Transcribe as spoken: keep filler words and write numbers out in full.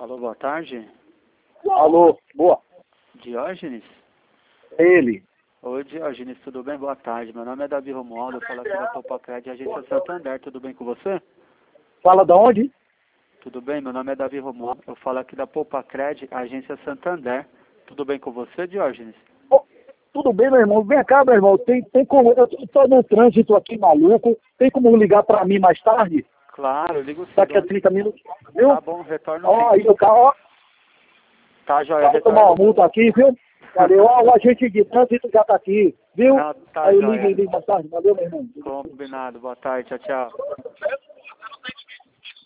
Alô, boa tarde. Alô, boa. Diógenes? Ele. Oi, Diógenes, tudo bem? Boa tarde. Meu nome é Davi Romualdo, eu falo aqui da Topacred, Agência Santander. Tudo bem com você? Fala da onde? Tudo bem? Meu nome é Davi Romualdo, eu falo aqui da Topacred, Agência Santander. Tudo bem com você, Diógenes? Oh, tudo bem, meu irmão? Vem cá, meu irmão. Tem, tem como... Eu tô no trânsito aqui, maluco. Tem como ligar pra mim mais tarde? Claro, eu ligo sim. Daqui a trinta minutos, viu? Tá bom, retorno Ó, sim. aí o carro, ó. Tá, joia, Vai tomar uma retorno. multa aqui, viu? Valeu. Ó, o agente de trânsito já tá aqui, viu? Não, tá, Aí eu ligo, joia. ligo mais tarde. Valeu, meu irmão. Combinado. Boa tarde, tchau, tchau.